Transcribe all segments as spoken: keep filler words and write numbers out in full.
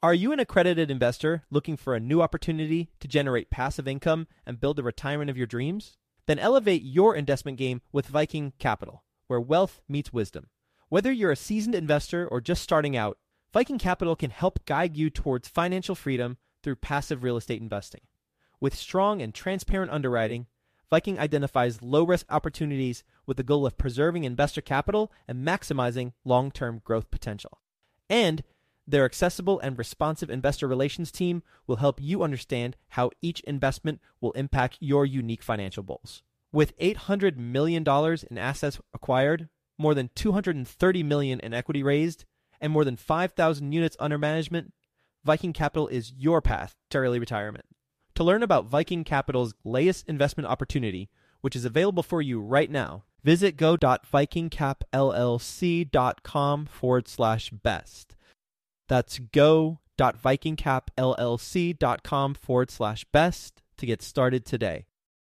Are you an accredited investor looking for a new opportunity to generate passive income and build the retirement of your dreams? Then elevate your investment game with Viking Capital, where wealth meets wisdom. Whether you're a seasoned investor or just starting out, Viking Capital can help guide you towards financial freedom through passive real estate investing. With strong and transparent underwriting, Viking identifies low-risk opportunities with the goal of preserving investor capital and maximizing long-term growth potential. And their accessible and responsive investor relations team will help you understand how each investment will impact your unique financial goals. With eight hundred million dollars in assets acquired, more than two hundred thirty million dollars in equity raised, and more than five thousand units under management, Viking Capital is your path to early retirement. To learn about Viking Capital's latest investment opportunity, which is available for you right now, visit go.vikingcapllc.com forward slash best. That's go.vikingcapllc.com forward slash best to get started today.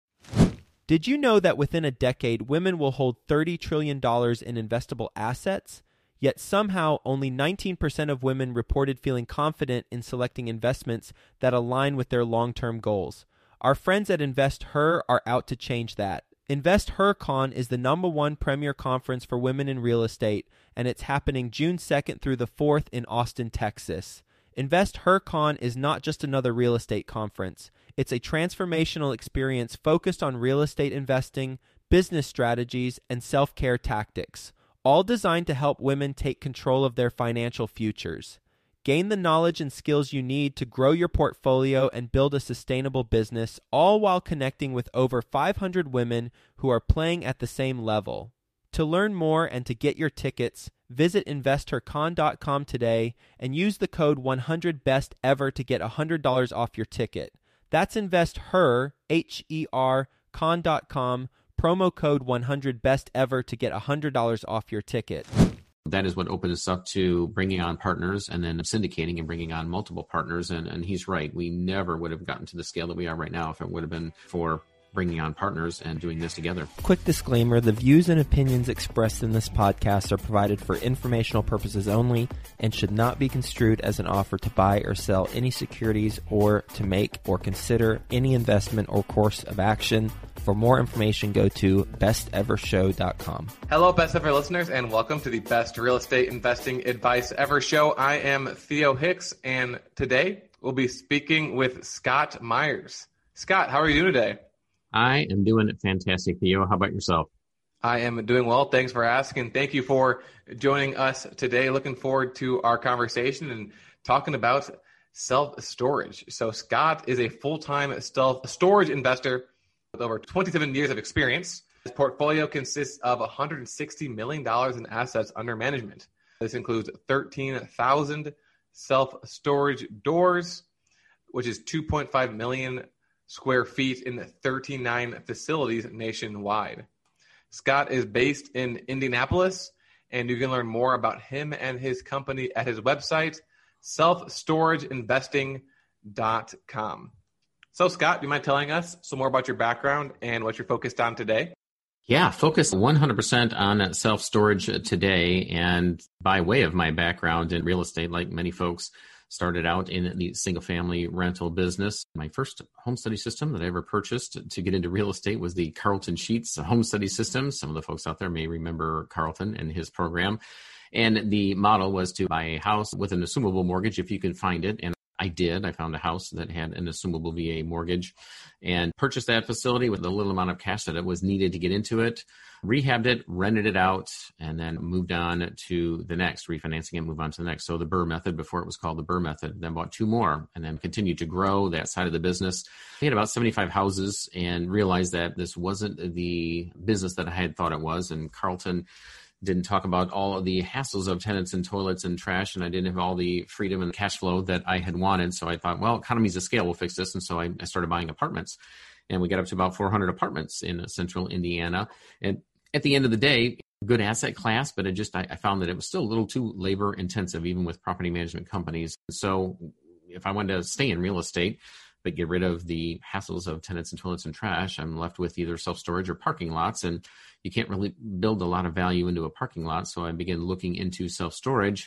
Did you know that within a decade, women will hold thirty trillion dollars in investable assets? Yet somehow only nineteen percent of women reported feeling confident in selecting investments that align with their long-term goals. Our friends at InvestHer are out to change that. InvestHerCon is the number one premier conference for women in real estate, and it's happening June second through the fourth in Austin, Texas. InvestHerCon is not just another real estate conference. It's a transformational experience focused on real estate investing, business strategies, and self-care tactics, all designed to help women take control of their financial futures. Gain the knowledge and skills you need to grow your portfolio and build a sustainable business, all while connecting with over five hundred women who are playing at the same level. To learn more and to get your tickets, visit investor con dot com today and use the code one hundred best ever to get one hundred dollars off your ticket. That's InvestHer, H E R, con dot com, promo code one hundred best ever to get one hundred dollars off your ticket. That is what opened us up to bringing on partners and then syndicating and bringing on multiple partners. And, and he's right. We never would have gotten to the scale that we are right now if it would have been for bringing on partners and doing this together. Quick disclaimer, the views and opinions expressed in this podcast are provided for informational purposes only and should not be construed as an offer to buy or sell any securities or to make or consider any investment or course of action. For more information, go to best ever show dot com. Hello, Best Ever listeners, and welcome to the Best Real Estate Investing Advice Ever Show. I am Theo Hicks, and today we'll be speaking with Scott Myers. Scott, how are you doing today? I am doing fantastic, Theo. How about yourself? I am doing well. Thanks for asking. Thank you for joining us today. Looking forward to our conversation and talking about self-storage. So Scott is a full-time self-storage investor with over twenty-seven years of experience. His portfolio consists of one hundred sixty million dollars in assets under management. This includes thirteen thousand self-storage doors, which is two point five million square feet in thirty-nine facilities nationwide. Scott is based in Indianapolis, and you can learn more about him and his company at his website, self storage investing dot com. So, Scott, do you mind telling us some more about your background and what you're focused on today? Yeah, focus one hundred percent on self-storage today. And by way of my background in real estate, like many folks, started out in the single-family rental business. My first home study system that I ever purchased to get into real estate was the Carlton Sheets home study system. Some of the folks out there may remember Carlton and his program. And the model was to buy a house with an assumable mortgage if you can find it. And I did. I found a house that had an assumable V A mortgage and purchased that facility with the little amount of cash that it was needed to get into it, rehabbed it, rented it out, and then moved on to the next, refinancing it, move on to the next. So the Burr method, before it was called the Burr method, then bought two more and then continued to grow that side of the business. I had about seventy-five houses and realized that this wasn't the business that I had thought it was. And Carlton didn't talk about all of the hassles of tenants and toilets and trash, and I didn't have all the freedom and cash flow that I had wanted. So I thought, well, economies of scale will fix this. And so I, I started buying apartments, and we got up to about four hundred apartments in central Indiana. And at the end of the day, good asset class, but it just, I, I found that it was still a little too labor intensive, even with property management companies. So if I wanted to stay in real estate, but get rid of the hassles of tenants and toilets and trash, I'm left with either self-storage or parking lots. And you can't really build a lot of value into a parking lot. So I began looking into self-storage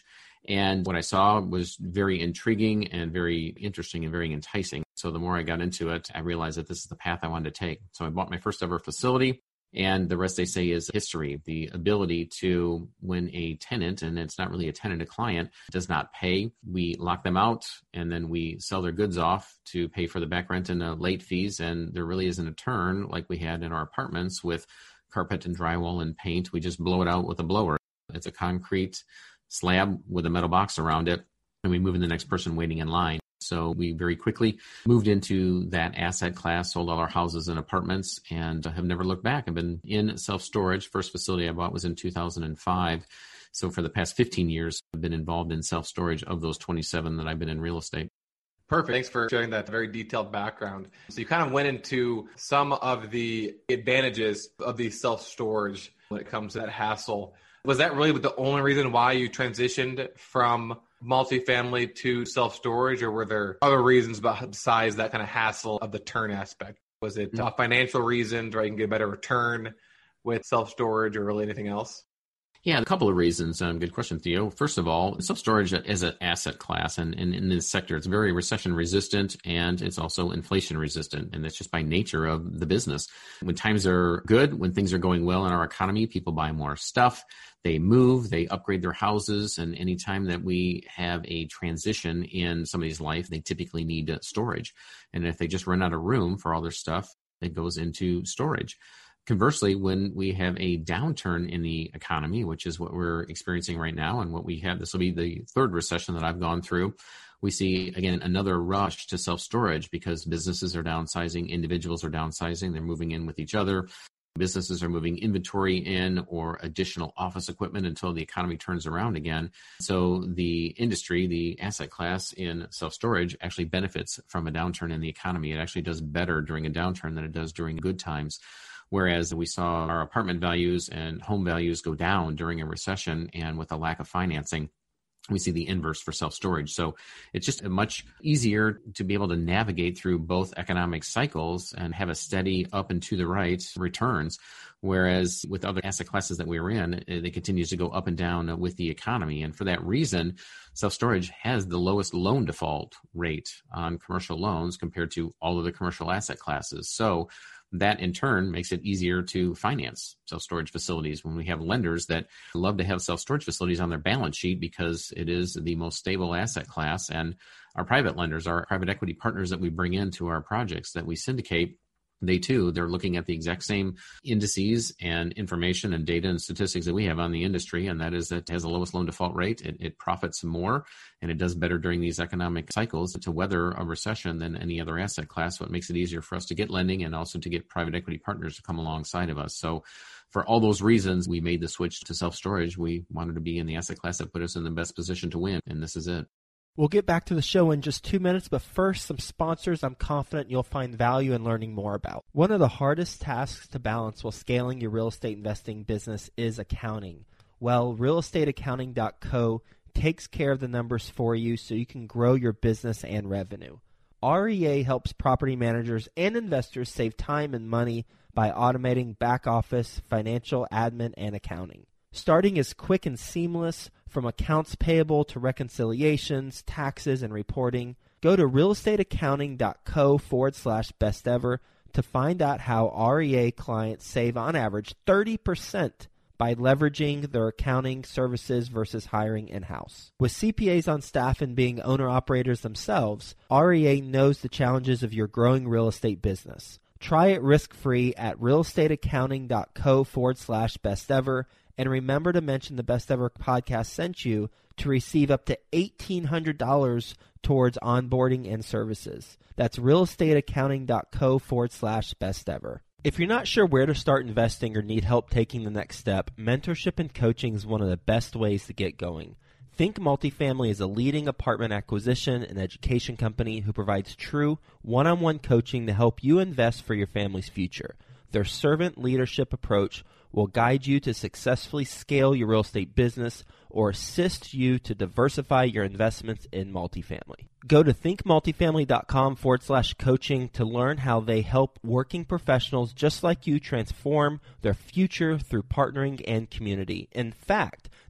And what I saw was very intriguing and very interesting and very enticing. So the more I got into it, I realized that this is the path I wanted to take. So I bought my first ever facility. And the rest, they say, is history. The ability to, when a tenant, and it's not really a tenant, a client, does not pay, we lock them out, and then we sell their goods off to pay for the back rent and the late fees. And there really isn't a turn like we had in our apartments with carpet and drywall and paint. We just blow it out with a blower. It's a concrete slab with a metal box around it, and we move in the next person waiting in line. So we very quickly moved into that asset class, sold all our houses and apartments, and have never looked back. I've been in self-storage. First facility I bought was in two thousand five. So for the past fifteen years, I've been involved in self-storage of those twenty-seven that I've been in real estate. Perfect. Thanks for sharing that very detailed background. So you kind of went into some of the advantages of the self-storage when it comes to that hassle. Was that really the only reason why you transitioned from multifamily to self-storage, or were there other reasons besides that kind of hassle of the turn aspect? Was it a financial reason, or I can get a better return with self-storage, or really anything else? Yeah, a couple of reasons. Um, good question, Theo. First of all, self-storage as an asset class, and, and in this sector, it's very recession resistant, and it's also inflation resistant, and that's just by nature of the business. When times are good, when things are going well in our economy, people buy more stuff, they move, they upgrade their houses, and anytime that we have a transition in somebody's life, they typically need storage. And if they just run out of room for all their stuff, it goes into storage. Conversely, when we have a downturn in the economy, which is what we're experiencing right now, and what we have, this will be the third recession that I've gone through, we see, again, another rush to self-storage because businesses are downsizing, individuals are downsizing, they're moving in with each other. Businesses are moving inventory in or additional office equipment until the economy turns around again. So the industry, the asset class in self-storage actually benefits from a downturn in the economy. It actually does better during a downturn than it does during good times. Whereas we saw our apartment values and home values go down during a recession, and with a lack of financing, we see the inverse for self-storage. So it's just much easier to be able to navigate through both economic cycles and have a steady up and to the right returns. Whereas with other asset classes that we were in, it continues to go up and down with the economy. And for that reason, self-storage has the lowest loan default rate on commercial loans compared to all of the commercial asset classes. So that in turn makes it easier to finance self-storage facilities when we have lenders that love to have self-storage facilities on their balance sheet because it is the most stable asset class. And our private lenders, our private equity partners that we bring into our projects that we syndicate, they too, they're looking at the exact same indices and information and data and statistics that we have on the industry. And that is that it has the lowest loan default rate. It, it profits more, and it does better during these economic cycles to weather a recession than any other asset class. So it makes it easier for us to get lending and also to get private equity partners to come alongside of us. So for all those reasons, we made the switch to self-storage. We wanted to be in the asset class that put us in the best position to win. And this is it. We'll get back to the show in just two minutes, but first, some sponsors I'm confident you'll find value in learning more about. One of the hardest tasks to balance while scaling your real estate investing business is accounting. Well, real estate accounting dot co takes care of the numbers for you so you can grow your business and revenue. R E A helps property managers and investors save time and money by automating back office, financial, admin, and accounting. Starting is quick and seamless, from accounts payable to reconciliations, taxes, and reporting. Go to real estate accounting dot co forward slash best ever to find out how R E A clients save on average thirty percent by leveraging their accounting services versus hiring in-house. With C P As on staff and being owner-operators themselves, R E A knows the challenges of your growing real estate business. Try it risk-free at real estate accounting dot co forward slash best ever. And remember to mention the Best Ever podcast sent you to receive up to eighteen hundred dollars towards onboarding and services. That's real estate accounting dot co forward slash best ever. If you're not sure where to start investing or need help taking the next step, mentorship and coaching is one of the best ways to get going. Think Multifamily is a leading apartment acquisition and education company who provides true one-on-one coaching to help you invest for your family's future. Their servant leadership approach will guide you to successfully scale your real estate business or assist you to diversify your investments in multifamily. Go to think multifamily dot com forward slash coaching to learn how they help working professionals just like you transform their future through partnering and community. In fact,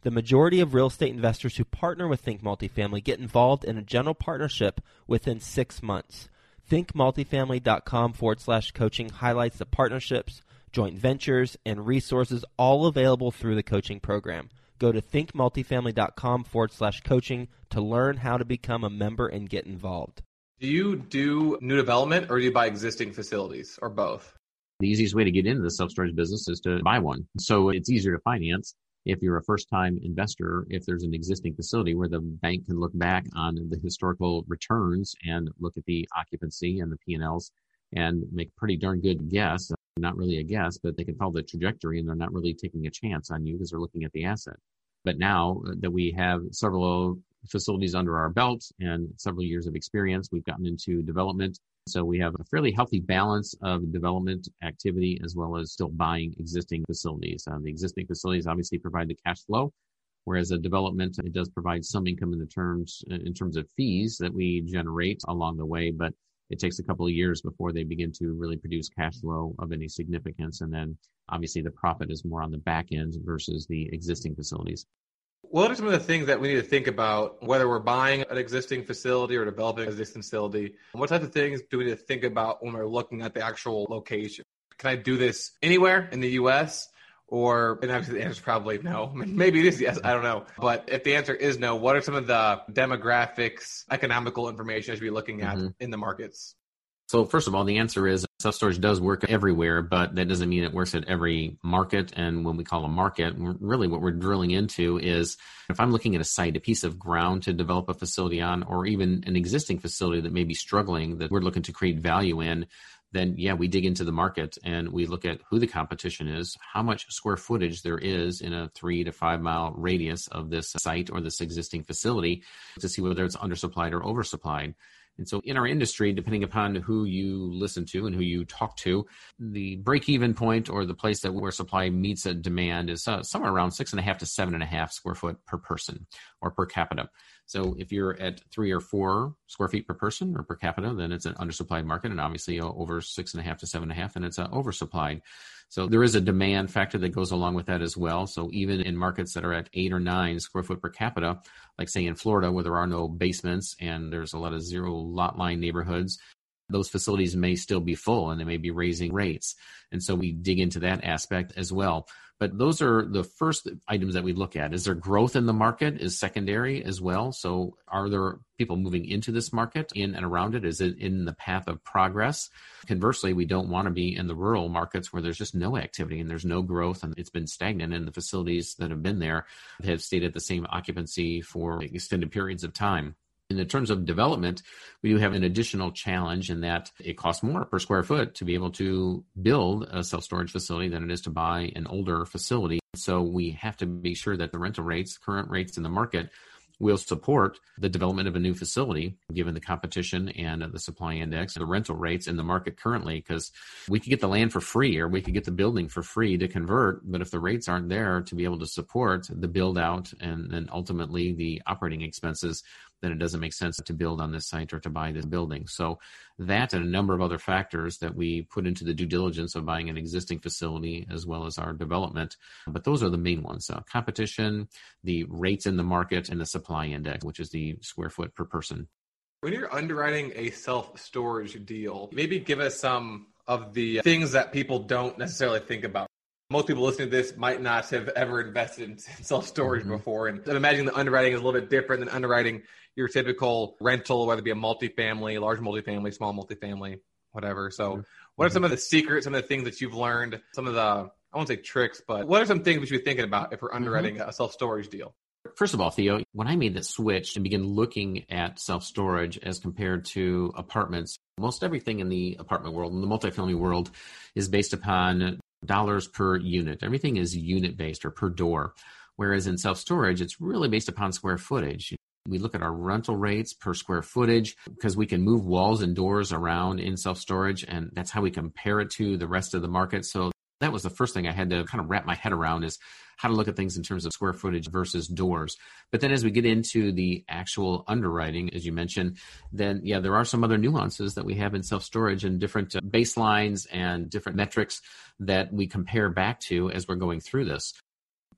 The majority of real estate investors who partner with Think Multifamily get involved in a general partnership within six months. thinkmultifamily.com forward slash coaching highlights the partnerships, joint ventures, and resources all available through the coaching program. Go to thinkmultifamily.com forward slash coaching to learn how to become a member and get involved. Do you do new development or do you buy existing facilities or both? The easiest way to get into the self-storage business is to buy one. So it's easier to finance if you're a first-time investor, if there's an existing facility where the bank can look back on the historical returns and look at the occupancy and the P and Ls and make a pretty darn good guess. Not really a guess, but they can follow the trajectory and they're not really taking a chance on you because they're looking at the asset. But now that we have several facilities under our belt and several years of experience, we've gotten into development. So we have a fairly healthy balance of development activity as well as still buying existing facilities. Uh, the existing facilities obviously provide the cash flow, whereas a development, it does provide some income in the terms in terms of fees that we generate along the way, but it takes a couple of years before they begin to really produce cash flow of any significance. And then obviously the profit is more on the back end versus the existing facilities. What are some of the things that we need to think about, whether we're buying an existing facility or developing an existing facility? What types of things do we need to think about when we're looking at the actual location? Can I do this anywhere in the U S? Or, and obviously the answer is probably no. Maybe it is yes, I don't know. But if the answer is no, what are some of the demographics, economical information I should be looking at mm-hmm. in the markets? So first of all, the answer is self-storage does work everywhere, but that doesn't mean it works at every market. And when we call a market, really what we're drilling into is if I'm looking at a site, a piece of ground to develop a facility on, or even an existing facility that may be struggling that we're looking to create value in, then yeah, we dig into the market and we look at who the competition is, how much square footage there is in a three to five mile radius of this site or this existing facility to see whether it's undersupplied or oversupplied. And so in our industry, depending upon who you listen to and who you talk to, the break-even point or the place that where supply meets a demand is uh, somewhere around six and a half to seven and a half square foot per person or per capita. So if you're at three or four square feet per person or per capita, then it's an undersupplied market, and obviously uh, over six and a half to seven and a half, and it's uh, oversupplied. So there is a demand factor that goes along with that as well. So even in markets that are at eight or nine square foot per capita, like say in Florida where there are no basements and there's a lot of zero lot line neighborhoods, those facilities may still be full and they may be raising rates. And so we dig into that aspect as well. But those are the first items that we look at. Is there growth in the market is secondary as well. So are there people moving into this market in and around it? Is it in the path of progress? Conversely, we don't want to be in the rural markets where there's just no activity and there's no growth and it's been stagnant, and the facilities that have been there have stayed at the same occupancy for extended periods of time. In the terms of development, we do have an additional challenge in that it costs more per square foot to be able to build a self-storage facility than it is to buy an older facility. So we have to be sure that the rental rates, current rates in the market, will support the development of a new facility, given the competition and the supply index, the rental rates in the market currently, because we could get the land for free or we could get the building for free to convert. But if the rates aren't there to be able to support the build out and then ultimately the operating expenses, then it doesn't make sense to build on this site or to buy this building. So that and a number of other factors that we put into the due diligence of buying an existing facility as well as our development. But those are the main ones. Uh, competition, the rates in the market, and the supply index, which is the square foot per person. When you're underwriting a self-storage deal, maybe give us some of the things that people don't necessarily think about. Most people listening to this might not have ever invested in self-storage mm-hmm. before. And I'm imagining the underwriting is a little bit different than underwriting your typical rental, whether it be a multifamily, large multifamily, small multifamily, whatever. So mm-hmm. what are some of the secrets, some of the things that you've learned, some of the, I won't say tricks, but what are some things we should be thinking about if we're underwriting mm-hmm. a self-storage deal? First of all, Theo, when I made that switch and began looking at self-storage as compared to apartments, most everything in the apartment world, in the multifamily world, is based upon dollars per unit. Everything is unit-based or per door, whereas in self-storage, it's really based upon square footage. We look at our rental rates per square footage because we can move walls and doors around in self-storage, and that's how we compare it to the rest of the market. So that was the first thing I had to kind of wrap my head around, is how to look at things in terms of square footage versus doors. But then as we get into the actual underwriting, as you mentioned, then yeah, there are some other nuances that we have in self-storage and different baselines and different metrics that we compare back to as we're going through this.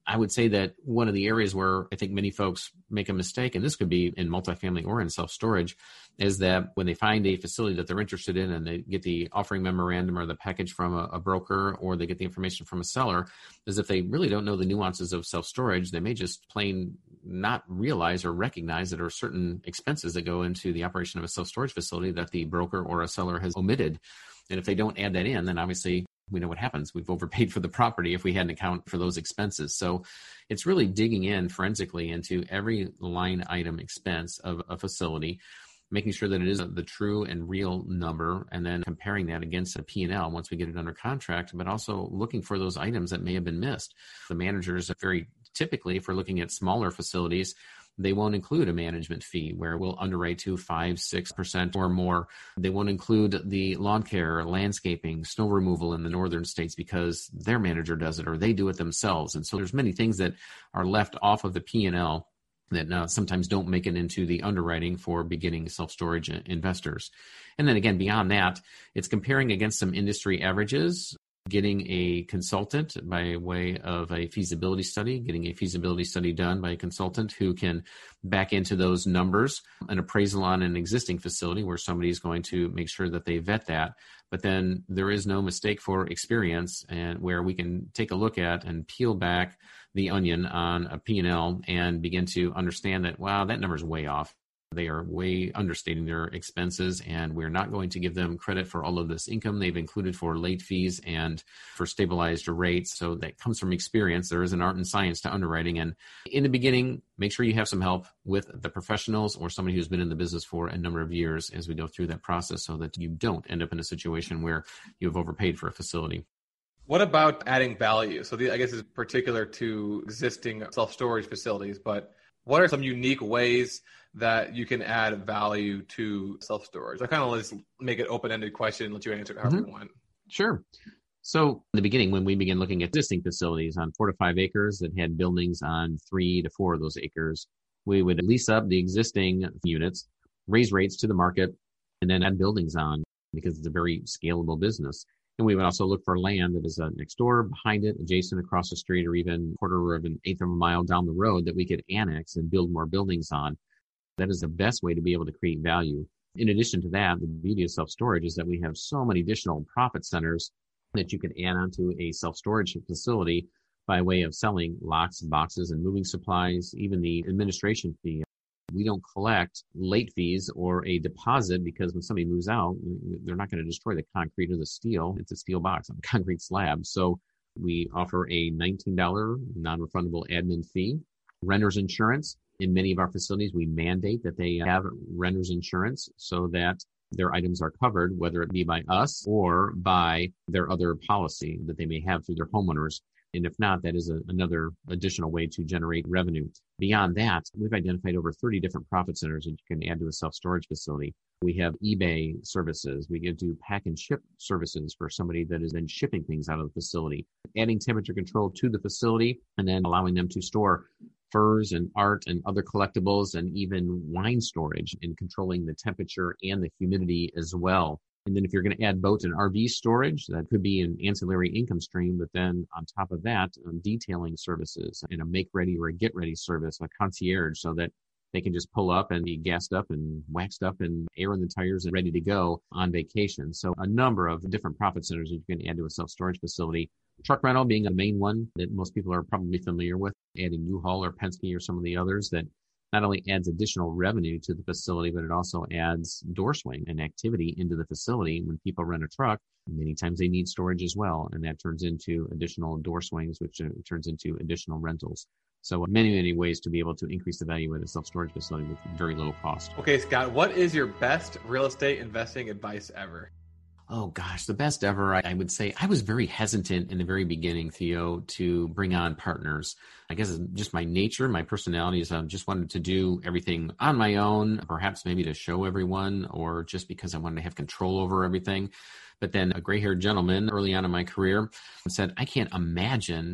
I would say that one of the areas where I think many folks make a mistake, and this could be in multifamily or in self-storage, is that when they find a facility that they're interested in and they get the offering memorandum or the package from a, a broker, or they get the information from a seller, is if they really don't know the nuances of self-storage, they may just plain not realize or recognize that there are certain expenses that go into the operation of a self-storage facility that the broker or a seller has omitted. And if they don't add that in, then obviously we know what happens. We've overpaid for the property if we hadn't account for those expenses. So it's really digging in forensically into every line item expense of a facility, making sure that it is the true and real number, and then comparing that against a P and L once we get it under contract, but also looking for those items that may have been missed. The managers, very typically, if we're looking at smaller facilities, they won't include a management fee where we'll underwrite to five, six percent or more. They won't include the lawn care, landscaping, snow removal in the northern states because their manager does it or they do it themselves. And so there's many things that are left off of the P and L that uh, sometimes don't make it into the underwriting for beginning self-storage investors. And then again, beyond that, it's comparing against some industry averages, getting a consultant by way of a feasibility study, getting a feasibility study done by a consultant who can back into those numbers, an appraisal on an existing facility where somebody's going to make sure that they vet that. But then there is no mistake for experience, and where we can take a look at and peel back the onion on a P and L and begin to understand that, wow, that number's way off. They are way understating their expenses, and we're not going to give them credit for all of this income they've included for late fees and for stabilized rates. So that comes from experience. There is an art and science to underwriting. And in the beginning, make sure you have some help with the professionals or somebody who's been in the business for a number of years as we go through that process, so that you don't end up in a situation where you have overpaid for a facility. What about adding value? So the, I guess it's particular to existing self-storage facilities, but what are some unique ways that you can add value to self-storage? I kind of just make it open-ended question and let you answer it however mm-hmm. you want. Sure. So in the beginning, when we began looking at existing facilities on four to five acres that had buildings on three to four of those acres, we would lease up the existing units, raise rates to the market, and then add buildings on, because it's a very scalable business. And we would also look for land that is uh, next door, behind it, adjacent, across the street, or even a quarter of an eighth of a mile down the road that we could annex and build more buildings on. That is the best way to be able to create value. In addition to that, the beauty of self-storage is that we have so many additional profit centers that you can add onto a self-storage facility by way of selling locks, boxes, and moving supplies, even the administration fee. We don't collect late fees or a deposit, because when somebody moves out, they're not going to destroy the concrete or the steel. It's a steel box on a concrete slab. So we offer a nineteen dollars non-refundable admin fee. Renter's insurance. In many of our facilities, we mandate that they have renter's insurance so that their items are covered, whether it be by us or by their other policy that they may have through their homeowners. And if not, that is a, another additional way to generate revenue. Beyond that, we've identified over thirty different profit centers that you can add to a self-storage facility. We have eBay services. We do pack and ship services for somebody that is then shipping things out of the facility, adding temperature control to the facility, and then allowing them to store furs and art and other collectibles, and even wine storage, and controlling the temperature and the humidity as well. And then if you're going to add boat and R V storage, that could be an ancillary income stream. But then on top of that, um, detailing services and a make ready or a get ready service, a concierge, so that they can just pull up and be gassed up and waxed up and air in the tires and ready to go on vacation. So a number of different profit centers that you can add to a self-storage facility. Truck rental being a main one that most people are probably familiar with, adding U-Haul or Penske or some of the others, that not only adds additional revenue to the facility, but it also adds door swing and activity into the facility. When people rent a truck, many times they need storage as well, and that turns into additional door swings, which uh, turns into additional rentals. So many, many ways to be able to increase the value of a self-storage facility with very low cost. Okay, Scott, what is your best real estate investing advice ever? Oh gosh, the best ever, I would say. I was very hesitant in the very beginning, Theo, to bring on partners. I guess it's just my nature, my personality is I just wanted to do everything on my own, perhaps maybe to show everyone, or just because I wanted to have control over everything. But then a gray-haired gentleman early on in my career said, I can't imagine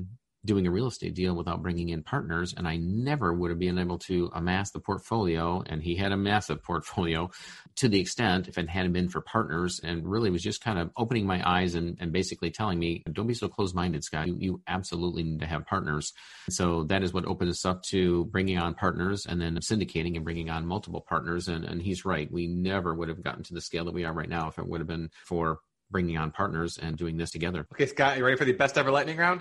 doing a real estate deal without bringing in partners, and I never would have been able to amass the portfolio, and he had a massive portfolio, to the extent if it hadn't been for partners, and really was just kind of opening my eyes and, and basically telling me, don't be so closed-minded, Scott. You, you absolutely need to have partners. So that is what opened us up to bringing on partners and then syndicating and bringing on multiple partners. And, and he's right. We never would have gotten to the scale that we are right now if it would have been for bringing on partners and doing this together. Okay, Scott, you ready for the best ever lightning round?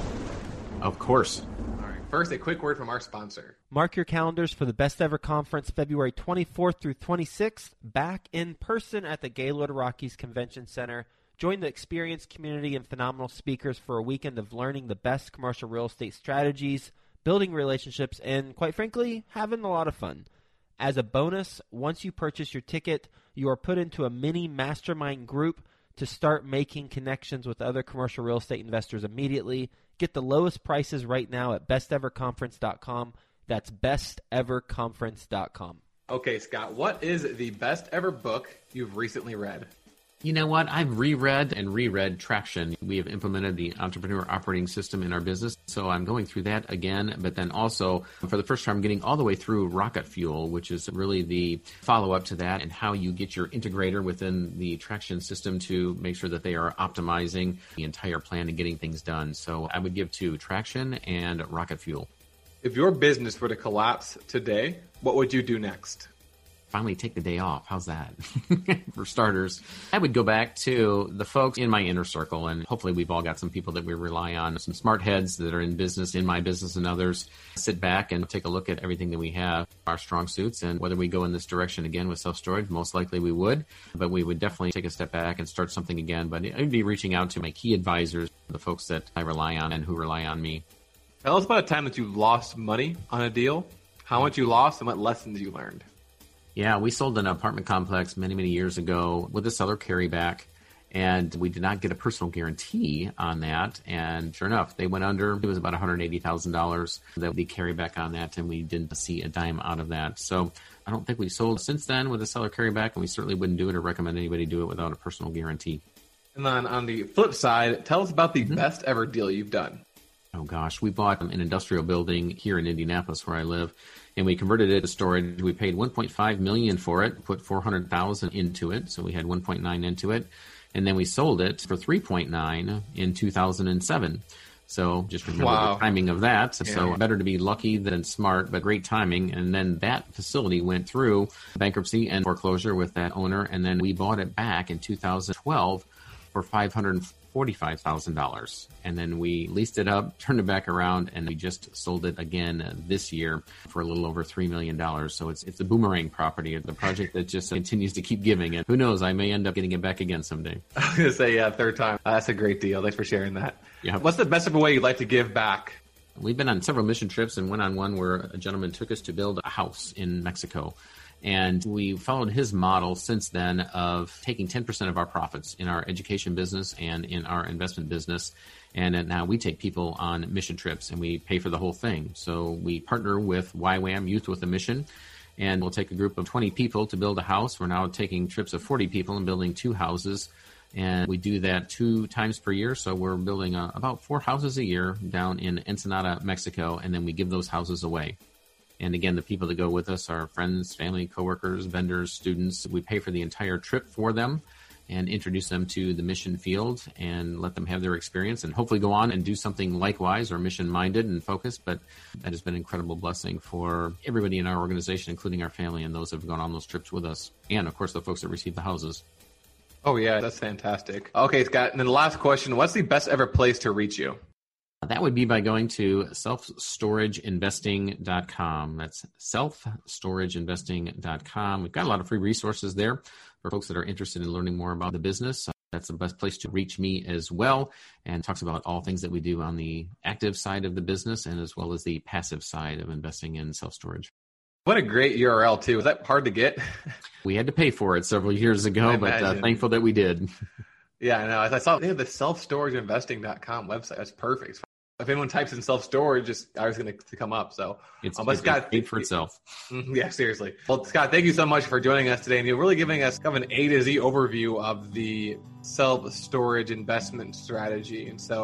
Of course. All right. First, a quick word from our sponsor. Mark your calendars for the Best Ever Conference, February twenty-fourth through twenty-sixth, back in person at the Gaylord Rockies Convention Center. Join the experienced community and phenomenal speakers for a weekend of learning the best commercial real estate strategies, building relationships, and, quite frankly, having a lot of fun. As a bonus, once you purchase your ticket, you are put into a mini mastermind group to start making connections with other commercial real estate investors immediately. Get the lowest prices right now at best ever conference dot com. That's best ever conference dot com. Okay, Scott, what is the best ever book you've recently read? You know what? I've reread and reread Traction. We have implemented the entrepreneur operating system in our business. So I'm going through that again, but then also for the first time getting all the way through Rocket Fuel, which is really the follow-up to that, and how you get your integrator within the Traction system to make sure that they are optimizing the entire plan and getting things done. So I would give two, Traction and Rocket Fuel. If your business were to collapse today, what would you do next? Finally take the day off. How's that? For starters, I would go back to the folks in my inner circle, and hopefully we've all got some people that we rely on, some smart heads that are in business, in my business and others. Sit back and take a look at everything that we have, our strong suits, and whether we go in this direction again with self-storage, most likely we would, but we would definitely take a step back and start something again. But I'd be reaching out to my key advisors, the folks that I rely on and who rely on me. Tell us about a time that you lost money on a deal, how much you lost, and what lessons you learned. Yeah, we sold an apartment complex many, many years ago with a seller carryback, and we did not get a personal guarantee on that. And sure enough, they went under. It was about one hundred eighty thousand dollars that we carryback on that, and we didn't see a dime out of that. So I don't think we sold since then with a seller carryback, and we certainly wouldn't do it or recommend anybody do it without a personal guarantee. And then on the flip side, tell us about the mm-hmm. best ever deal you've done. Oh gosh, we bought an industrial building here in Indianapolis where I live, and we converted it to storage. We paid one point five million dollars for it, put four hundred thousand dollars into it, so we had one point nine into it, and then we sold it for three point nine in two thousand seven. So just remember wow. the timing of that. Yeah. So better to be lucky than smart, but great timing. And then that facility went through bankruptcy and foreclosure with that owner, and then we bought it back in two thousand twelve for five hundred forty-five thousand dollars. And then we leased it up, turned it back around, and we just sold it again this year for a little over three million dollars. So it's it's a boomerang property, the project that just continues to keep giving. And who knows, I may end up getting it back again someday. I was going to say, yeah, third time. Uh, that's a great deal. Thanks for sharing that. Yeah. What's the best of a way you'd like to give back? We've been on several mission trips, and went on one where a gentleman took us to build a house in Mexico. And we followed his model since then of taking ten percent of our profits in our education business and in our investment business. And now we take people on mission trips and we pay for the whole thing. So we partner with Y WAM, Youth with a Mission, and we'll take a group of twenty people to build a house. We're now taking trips of forty people and building two houses. And we do that two times per year. So we're building uh, about four houses a year down in Ensenada, Mexico, and then we give those houses away. And again, the people that go with us are friends, family, coworkers, vendors, students. We pay for the entire trip for them and introduce them to the mission field and let them have their experience and hopefully go on and do something likewise or mission-minded and focused. But that has been an incredible blessing for everybody in our organization, including our family and those that have gone on those trips with us. And, of course, the folks that receive the houses. Oh, yeah, that's fantastic. Okay, Scott, and then the last question, what's the best ever place to reach you? That would be by going to self storage investing dot com. That's self storage investing dot com. We've got a lot of free resources there for folks that are interested in learning more about the business. That's the best place to reach me as well, and talks about all things that we do on the active side of the business and as well as the passive side of investing in self-storage. What a great U R L, too. Was that hard to get? We had to pay for it several years ago, but uh, thankful that we did. Yeah, I know. I saw they have the self storage investing dot com website. That's perfect. If anyone types in self-storage, just I was going to come up. So it's, um, but it's Scott, paid for itself. Yeah, seriously. Well, Scott, thank you so much for joining us today. And you're really giving us kind of an A to Z overview of the self-storage investment strategy. And so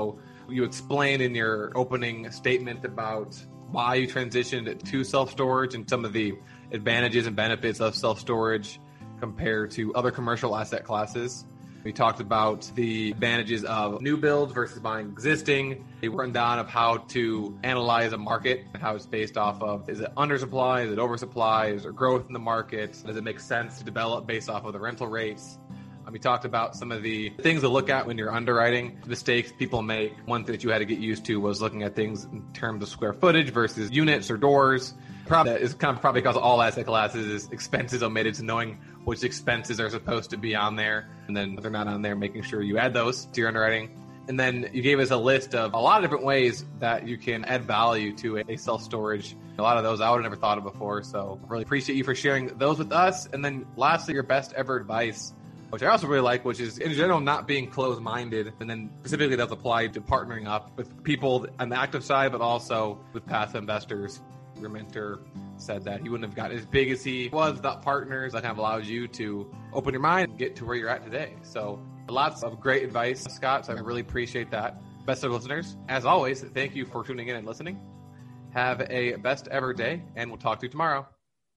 You explained in your opening statement about why you transitioned to self-storage and some of the advantages and benefits of self-storage compared to other commercial asset classes. We talked about the advantages of new builds versus buying existing. A rundown of how to analyze a market and how it's based off of, is it undersupply, is it oversupply, is there growth in the market, does it make sense to develop based off of the rental rates? Um, we talked about some of the things to look at when you're underwriting, mistakes people make. One thing that you had to get used to was looking at things in terms of square footage versus units or doors. Probably is kind of probably across all asset classes is expenses omitted, to knowing which expenses are supposed to be on there, and then if they're not on there, making sure you add those to your underwriting. And then you gave us a list of a lot of different ways that you can add value to a self-storage. A lot of those I would have never thought of before, so really appreciate you for sharing those with us. And then lastly, your best ever advice, which I also really like, which is in general not being closed-minded, and then specifically that's applied to partnering up with people on the active side, but also with passive investors. Your mentor said that he wouldn't have gotten as big as he was without partners. That kind of allows you to open your mind and get to where you're at today. So lots of great advice, Scott. So I really appreciate that. Best of listeners, as always, thank you for tuning in and listening. Have a best ever day, and we'll talk to you tomorrow.